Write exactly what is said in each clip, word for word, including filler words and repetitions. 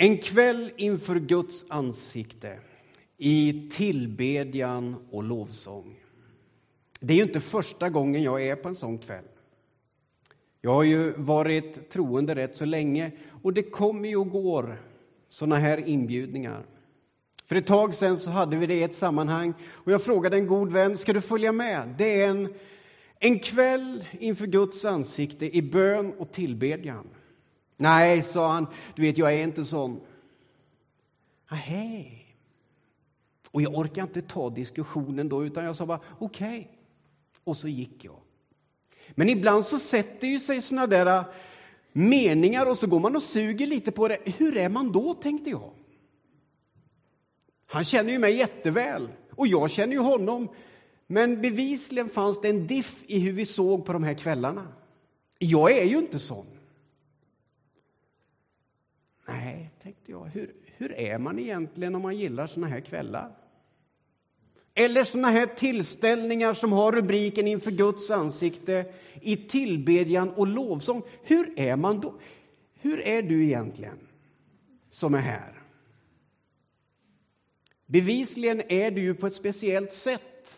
En kväll inför Guds ansikte i tillbedjan och lovsång. Det är ju inte första gången jag är på en sån kväll. Jag har ju varit troende rätt så länge och det kommer ju och går såna här inbjudningar. För ett tag sedan så hade vi det i ett sammanhang och jag frågade en god vän, ska du följa med? Det är en, en kväll inför Guds ansikte i bön och tillbedjan. Nej, sa han, du vet jag är inte sån. Hej. Och jag orkar inte ta diskussionen då utan jag sa bara okej. Okay. Och så gick jag. Men ibland så sätter ju sig såna där meningar och så går man och suger lite på det. Hur är man då, tänkte jag. Han känner ju mig jätteväl och jag känner ju honom. Men bevisligen fanns det en diff i hur vi såg på de här kvällarna. Jag är ju inte sån. Nej, tänkte jag. Hur, hur är man egentligen om man gillar såna här kvällar? Eller såna här tillställningar som har rubriken inför Guds ansikte i tillbedjan och lovsång. Hur är man då? Hur är du egentligen som är här? Bevisligen är du ju på ett speciellt sätt.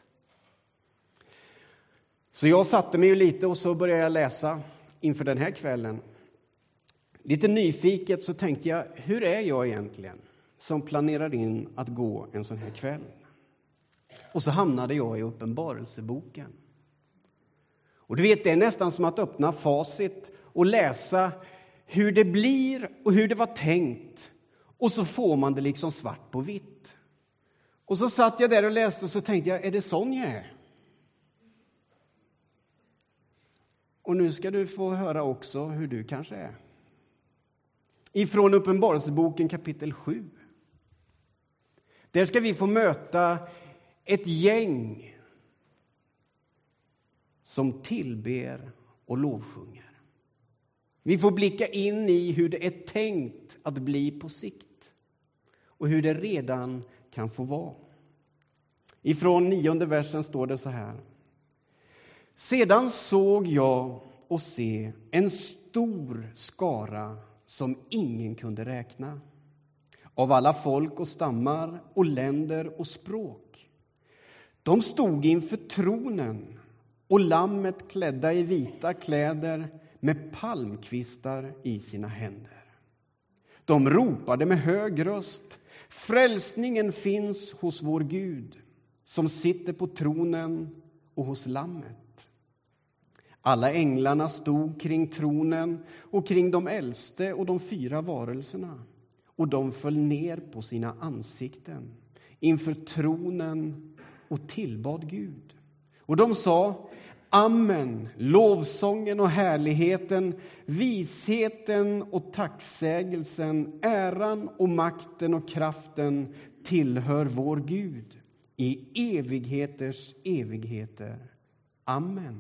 Så jag satte mig ju lite och så började jag läsa inför den här kvällen. Lite nyfiket så tänkte jag, hur är jag egentligen som planerar in att gå en sån här kväll? Och så hamnade jag i Uppenbarelseboken. Och du vet, det är nästan som att öppna facit och läsa hur det blir och hur det var tänkt. Och så får man det liksom svart på vitt. Och så satt jag där och läste och så tänkte jag, är det sån jag är? Och nu ska du få höra också hur du kanske är. Ifrån Uppenbarelseboken kapitel sju. Där ska vi få möta ett gäng som tillber och lovsjunger. Vi får blicka in i hur det är tänkt att bli på sikt. Och hur det redan kan få vara. Ifrån nionde versen står det så här. Sedan såg jag och se en stor skara som ingen kunde räkna. Av alla folk och stammar och länder och språk. De stod inför tronen och lammet klädda i vita kläder med palmkvistar i sina händer. De ropade med hög röst. Frälsningen finns hos vår Gud som sitter på tronen och hos lammet. Alla änglarna stod kring tronen och kring de äldste och de fyra varelserna. Och de föll ner på sina ansikten inför tronen och tillbad Gud. Och de sa, amen, lovsången och härligheten, visheten och tacksägelsen, äran och makten och kraften tillhör vår Gud i evigheters evigheter. Amen.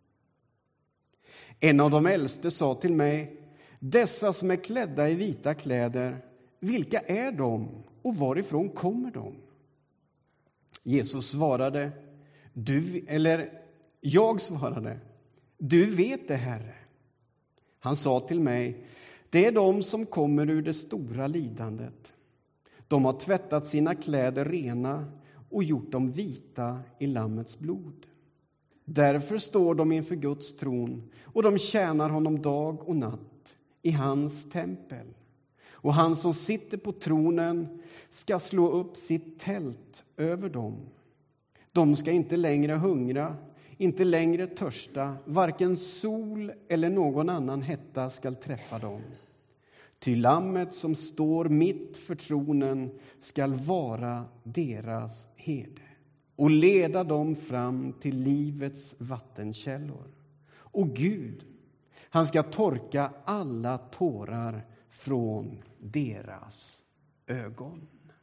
En av de äldste sa till mig, dessa som är klädda i vita kläder, vilka är de och varifrån kommer de? Jesus svarade, du, eller jag svarade, du vet det, Herre. Han sa till mig, det är de som kommer ur det stora lidandet. De har tvättat sina kläder rena och gjort dem vita i lammets blod. Därför står de inför Guds tron och de tjänar honom dag och natt i hans tempel. Och han som sitter på tronen ska slå upp sitt tält över dem. De ska inte längre hungra, inte längre törsta, varken sol eller någon annan hetta skall träffa dem. Ty lammet som står mitt för tronen skall vara deras herde och leda dem fram till livets vattenkällor. Och Gud, han ska torka alla tårar från deras ögon.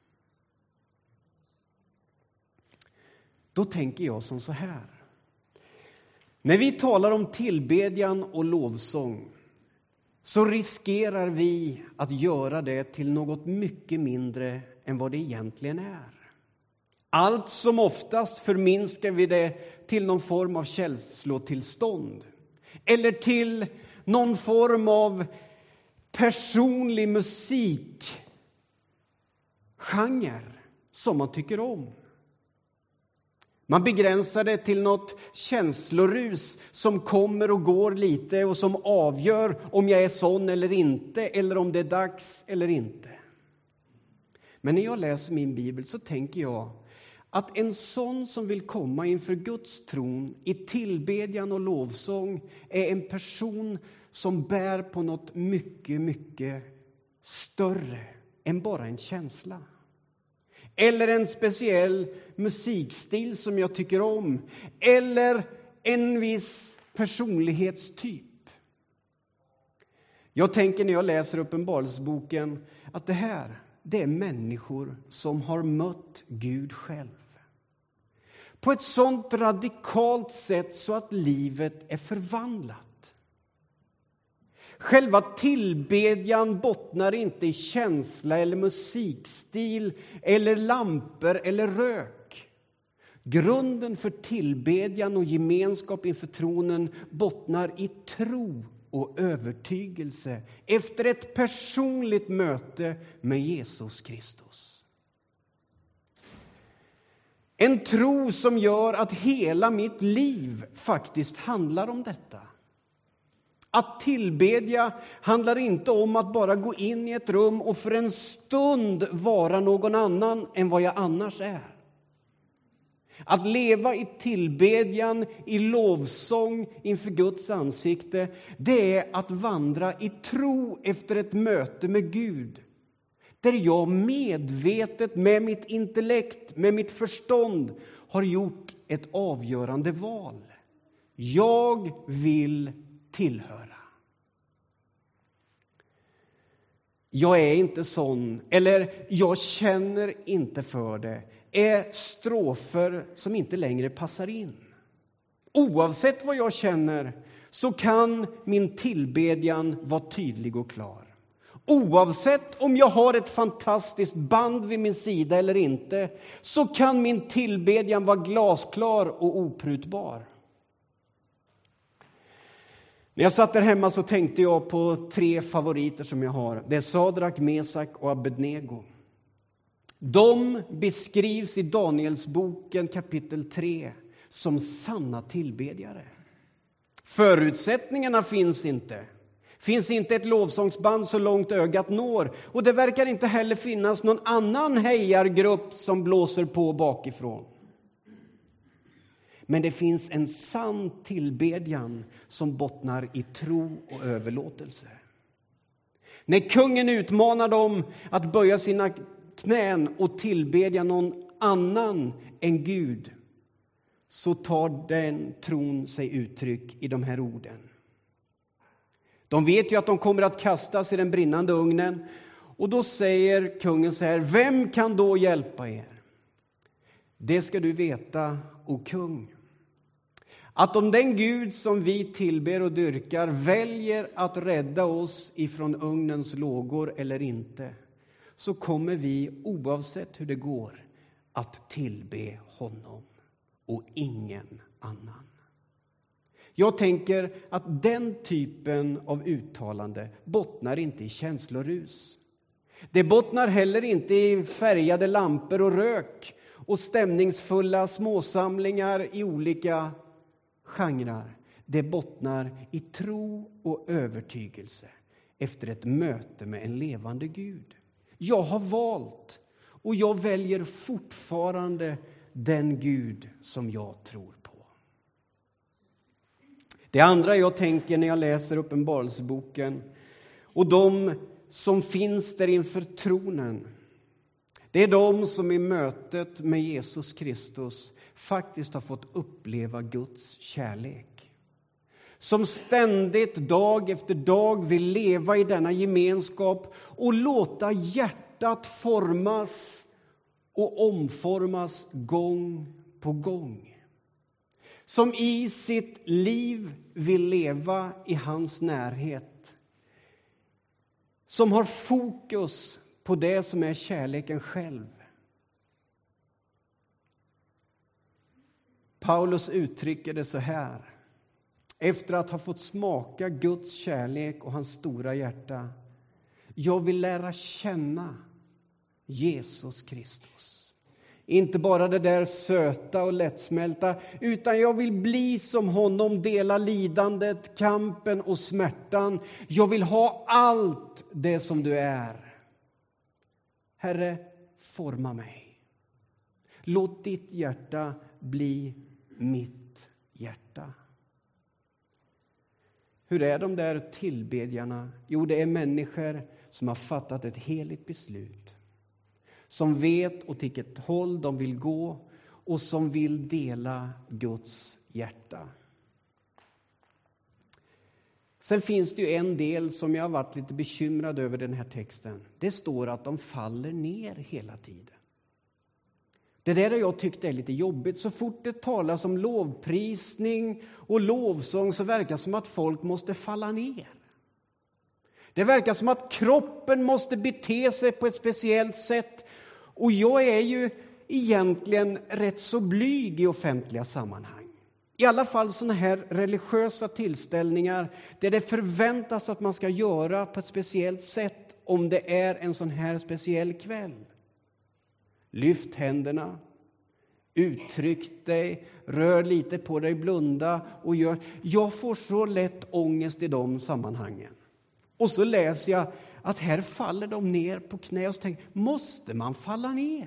Då tänker jag som så här. När vi talar om tillbedjan och lovsång så riskerar vi att göra det till något mycket mindre än vad det egentligen är. Allt som oftast förminskar vi det till någon form av känslotillstånd. Eller till någon form av personlig musik genre som man tycker om. Man begränsar det till något känslorus som kommer och går lite och som avgör om jag är sån eller inte, eller om det är dags eller inte. Men när jag läser min bibel så tänker jag att en sån som vill komma inför Guds tron i tillbedjan och lovsång är en person som bär på något mycket, mycket större än bara en känsla. Eller en speciell musikstil som jag tycker om. Eller en viss personlighetstyp. Jag tänker när jag läser Uppenbarelseboken att det här, det är människor som har mött Gud själv. På ett sånt radikalt sätt så att livet är förvandlat. Själva tillbedjan bottnar inte i känsla eller musikstil eller lampor eller rök. Grunden för tillbedjan och gemenskap inför tronen bottnar i tro och övertygelse efter ett personligt möte med Jesus Kristus. En tro som gör att hela mitt liv faktiskt handlar om detta. Att tillbedja handlar inte om att bara gå in i ett rum och för en stund vara någon annan än vad jag annars är. Att leva i tillbedjan, i lovsång inför Guds ansikte, det är att vandra i tro efter ett möte med Gud. Där jag medvetet med mitt intellekt, med mitt förstånd har gjort ett avgörande val. Jag vill tillhöra. Jag är inte sån, eller jag känner inte för det, är strofer som inte längre passar in. Oavsett vad jag känner så kan min tillbedjan vara tydlig och klar. Oavsett om jag har ett fantastiskt band vid min sida eller inte, så kan min tillbedjan vara glasklar och oprutbar. När jag satt där hemma så tänkte jag på tre favoriter som jag har. Det är Sadrak, Mesak och Abednego. De beskrivs i Danielsboken kapitel tre som sanna tillbedjare. Förutsättningarna finns inte. Finns inte ett lovsångsband så långt ögat når. Och det verkar inte heller finnas någon annan hejargrupp som blåser på bakifrån. Men det finns en sann tillbedjan som bottnar i tro och överlåtelse. När kungen utmanar dem att böja sina knän och tillbedja någon annan än Gud, så tar den tron sig uttryck i de här orden. De vet ju att de kommer att kastas i den brinnande ugnen. Och då säger kungen så här: vem kan då hjälpa er? Det ska du veta, o kung, att om den Gud som vi tillber och dyrkar väljer att rädda oss ifrån ugnens lågor eller inte, så kommer vi oavsett hur det går att tillbe honom och ingen annan. Jag tänker att den typen av uttalande bottnar inte i känslorus. Det bottnar heller inte i färgade lampor och rök och stämningsfulla småsamlingar i olika genrer. Det bottnar i tro och övertygelse efter ett möte med en levande Gud. Jag har valt och jag väljer fortfarande den Gud som jag tror på. Det andra jag tänker när jag läser Uppenbarelseboken och de som finns där inför tronen, det är de som i mötet med Jesus Kristus faktiskt har fått uppleva Guds kärlek. Som ständigt dag efter dag vill leva i denna gemenskap och låta hjärtat formas och omformas gång på gång. Som i sitt liv vill leva i hans närhet. Som har fokus på det som är kärleken själv. Paulus uttrycker det så här. Efter att ha fått smaka Guds kärlek och hans stora hjärta. Jag vill lära känna Jesus Kristus. Inte bara det där söta och lättsmälta, utan jag vill bli som honom, dela lidandet, kampen och smärtan. Jag vill ha allt det som du är. Herre, forma mig. Låt ditt hjärta bli mitt hjärta. Hur är de där tillbedjarna? Jo, det är människor som har fattat ett heligt beslut. Som vet åt vilket håll de vill gå och som vill dela Guds hjärta. Sen finns det ju en del som jag har varit lite bekymrad över den här texten. Det står att de faller ner hela tiden. Det där har jag tyckt är lite jobbigt. Så fort det talas om lovprisning och lovsång så verkar det som att folk måste falla ner. Det verkar som att kroppen måste bete sig på ett speciellt sätt. Och jag är ju egentligen rätt så blyg i offentliga sammanhang. I alla fall såna här religiösa tillställningar där det förväntas att man ska göra på ett speciellt sätt om det är en sån här speciell kväll. Lyft händerna, uttryck dig, rör lite på dig, blunda och gör. Jag får så lätt ångest i de sammanhangen. Och så läser jag att här faller de ner på knä och tänker, måste man falla ner?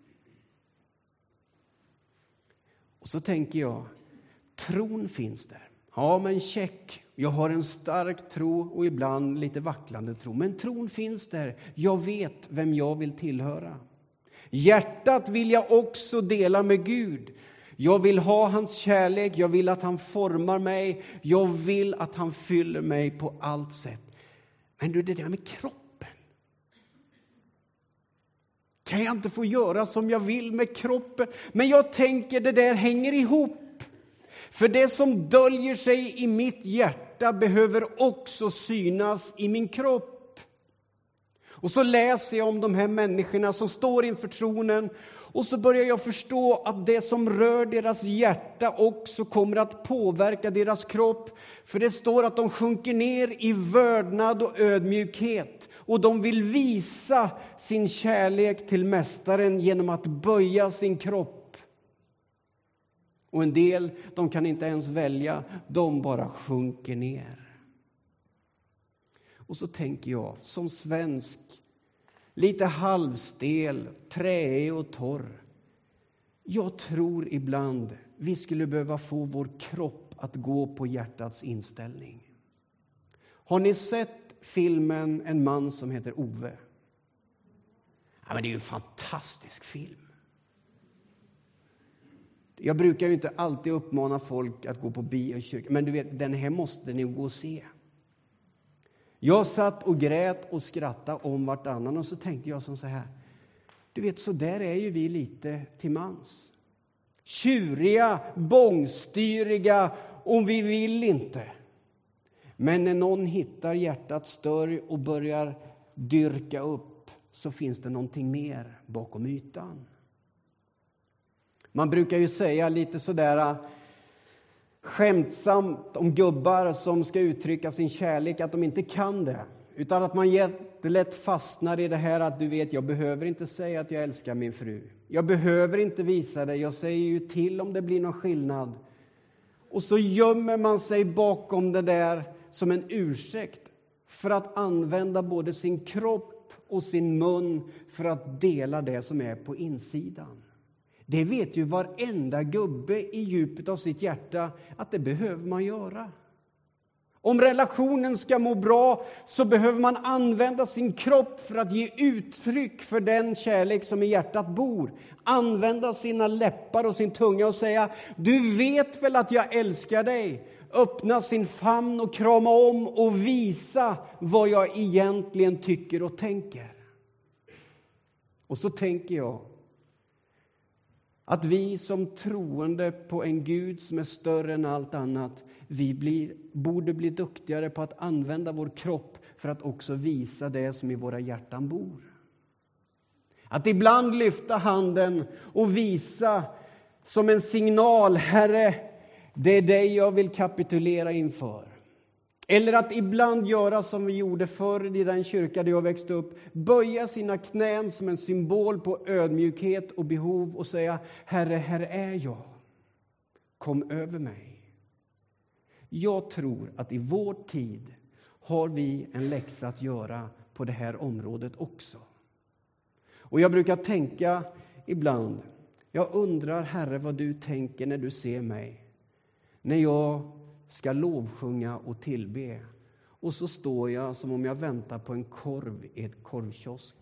Och så tänker jag, tron finns där. Ja, men check. Jag har en stark tro och ibland lite vacklande tro. Men tron finns där. Jag vet vem jag vill tillhöra. Hjärtat vill jag också dela med Gud. Jag vill ha hans kärlek. Jag vill att han formar mig. Jag vill att han fyller mig på allt sätt. Men du, det där med kroppen. Kan jag inte få göra som jag vill med kroppen? Men jag tänker det där hänger ihop. För det som döljer sig i mitt hjärta behöver också synas i min kropp. Och så läser jag om de här människorna som står inför tronen. Och så börjar jag förstå att det som rör deras hjärta också kommer att påverka deras kropp. För det står att de sjunker ner i vördnad och ödmjukhet. Och de vill visa sin kärlek till mästaren genom att böja sin kropp. Och en del, de kan inte ens välja, de bara sjunker ner. Och så tänker jag, som svensk, lite halvstel, träig och torr. Jag tror ibland vi skulle behöva få vår kropp att gå på hjärtats inställning. Har ni sett filmen En man som heter Ove? Ja, men det är ju en fantastisk film. Jag brukar ju inte alltid uppmana folk att gå på bio och kyrka. Men du vet, den här måste ni gå och se. Jag satt och grät och skrattade om vartannan. Och så tänkte jag som så här. Du vet, så där är ju vi lite till mans. Tjuriga, bångstyriga och vi vill inte. Men när någon hittar hjärtats dörr och börjar dyrka upp så finns det någonting mer bakom ytan. Man brukar ju säga lite sådär skämtsamt om gubbar som ska uttrycka sin kärlek att de inte kan det. Utan att man jättelätt fastnar i det här att du vet, jag behöver inte säga att jag älskar min fru. Jag behöver inte visa det, jag säger ju till om det blir någon skillnad. Och så gömmer man sig bakom det där som en ursäkt för att använda både sin kropp och sin mun för att dela det som är på insidan. Det vet ju varenda gubbe i djupet av sitt hjärta att det behöver man göra. Om relationen ska må bra så behöver man använda sin kropp för att ge uttryck för den kärlek som i hjärtat bor. Använda sina läppar och sin tunga och säga, du vet väl att jag älskar dig. Öppna sin famn och krama om och visa vad jag egentligen tycker och tänker. Och så tänker jag att vi som troende på en Gud som är större än allt annat, vi blir, borde bli duktigare på att använda vår kropp för att också visa det som i våra hjärtan bor. Att ibland lyfta handen och visa som en signal, Herre, det är dig jag vill kapitulera inför. Eller att ibland göra som vi gjorde förr i den kyrka där jag växte upp. Böja sina knän som en symbol på ödmjukhet och behov och säga: Herre, här är jag. Kom över mig. Jag tror att i vår tid har vi en läxa att göra på det här området också. Och jag brukar tänka ibland, jag undrar Herre vad du tänker när du ser mig. När jag ska lovsjunga och tillbe. Och så står jag som om jag väntar på en korv i ett korvkiosk.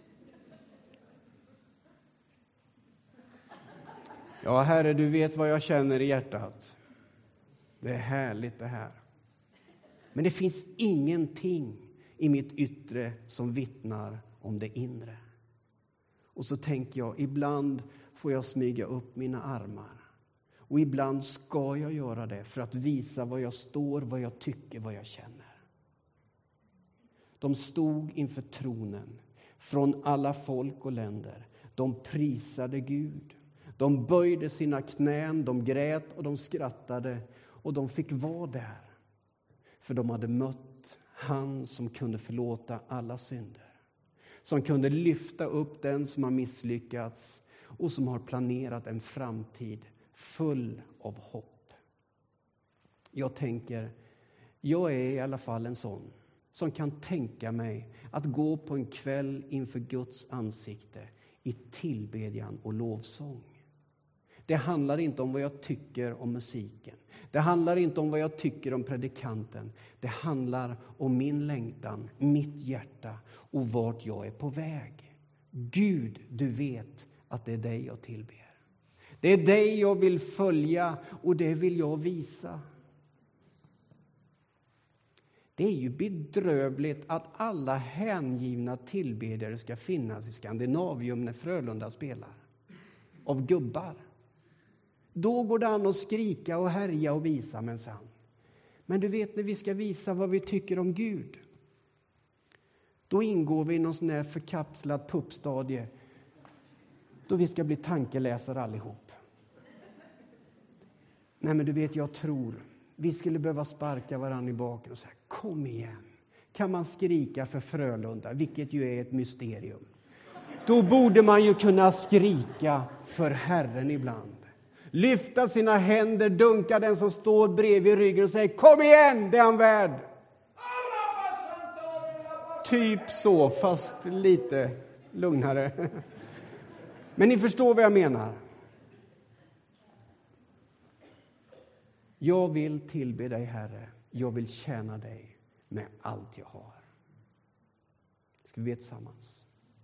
Ja, Herre, du vet vad jag känner i hjärtat. Det är härligt det här. Men det finns ingenting i mitt yttre som vittnar om det inre. Och så tänker jag, ibland får jag smyga upp mina armar. Och ibland ska jag göra det för att visa vad jag står, vad jag tycker, vad jag känner. De stod inför tronen från alla folk och länder. De prisade Gud. De böjde sina knän, de grät och de skrattade. Och de fick vara där. För de hade mött han som kunde förlåta alla synder. Som kunde lyfta upp den som har misslyckats. Och som har planerat en framtid full av hopp. Jag tänker, jag är i alla fall en sån som kan tänka mig att gå på en kväll inför Guds ansikte i tillbedjan och lovsång. Det handlar inte om vad jag tycker om musiken. Det handlar inte om vad jag tycker om predikanten. Det handlar om min längtan, mitt hjärta och vart jag är på väg. Gud, du vet att det är dig jag tillber. Det är dig jag vill följa och det vill jag visa. Det är ju bedrövligt att alla hängivna tillbedjare ska finnas i Skandinavium när Frölunda spelar. Av gubbar. Då går det an att skrika och härja och visa minsann. Men du vet, när vi ska visa vad vi tycker om Gud, då ingår vi i någon sån här förkapslad puppstadie. Då vi ska bli tankeläsare allihop. Nej, men du vet, jag tror vi skulle behöva sparka varandra i baken och säga: kom igen. Kan man skrika för Frölunda, vilket ju är ett mysterium, då borde man ju kunna skrika för Herren ibland. Lyfta sina händer, dunka den som står bredvid ryggen och säga: kom igen, det är han värd. Typ så, fast lite lugnare. Men ni förstår vad jag menar. Jag vill tillbe dig, Herre. Jag vill tjäna dig med allt jag har. Ska vi be tillsammans?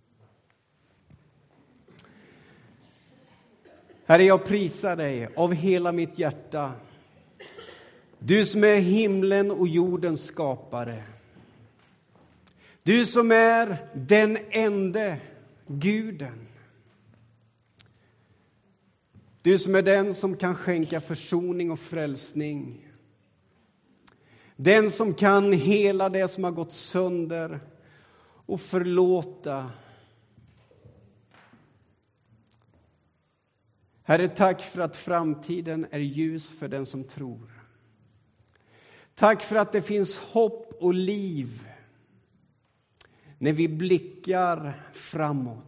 Herre, jag prisar dig av hela mitt hjärta. Du som är himlen och jordens skapare. Du som är den ende Guden. Du som är den som kan skänka försoning och frälsning. Den som kan hela det som har gått sönder och förlåta. Herre, tack för att framtiden är ljus för den som tror. Tack för att det finns hopp och liv när vi blickar framåt.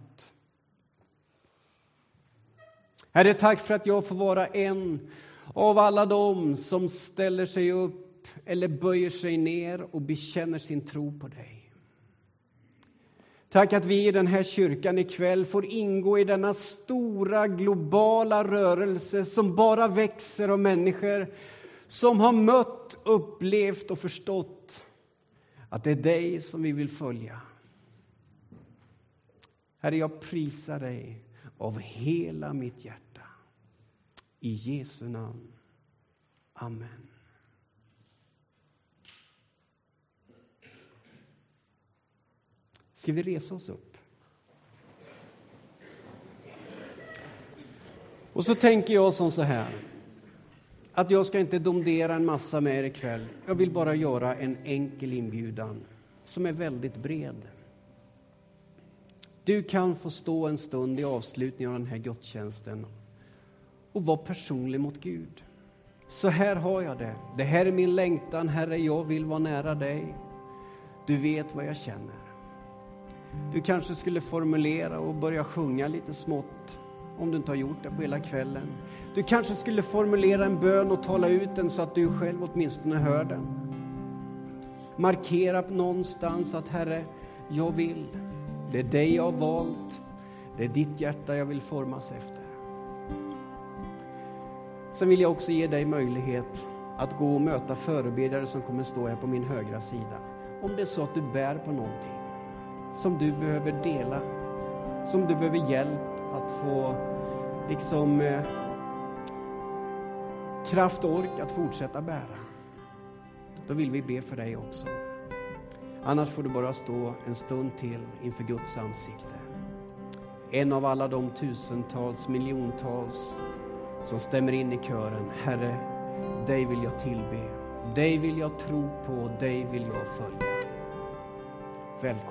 Herre, tack för att jag får vara en av alla dem som ställer sig upp eller böjer sig ner och bekänner sin tro på dig. Tack att vi i den här kyrkan ikväll får ingå i denna stora globala rörelse som bara växer av människor som har mött, upplevt och förstått att det är dig som vi vill följa. Herre, jag prisar dig av hela mitt hjärta. I Jesu namn. Amen. Ska vi resa oss upp? Och så tänker jag som så här. Att jag ska inte domdera en massa med er ikväll. Jag vill bara göra en enkel inbjudan som är väldigt bred. Du kan få stå en stund i avslutningen av den här gudstjänsten och vara personlig mot Gud. Så här har jag det. Det här är min längtan, Herre, jag vill vara nära dig. Du vet vad jag känner. Du kanske skulle formulera och börja sjunga lite smått, om du inte har gjort det på hela kvällen. Du kanske skulle formulera en bön och tala ut den så att du själv åtminstone hör den. Markera någonstans att Herre, jag vill. Det är dig jag har valt. Det är ditt hjärta jag vill formas efter. Sen vill jag också ge dig möjlighet att gå och möta förebedjare som kommer stå här på min högra sida. Om det är så att du bär på någonting som du behöver dela, som du behöver hjälp att få liksom eh, kraft och ork att fortsätta bära. Då vill vi be för dig också. Annars får du bara stå en stund till inför Guds ansikte. En av alla de tusentals, miljontals som stämmer in i kören. Herre, dig vill jag tillbe. Dig vill jag tro på. Dig vill jag följa. Välkommen.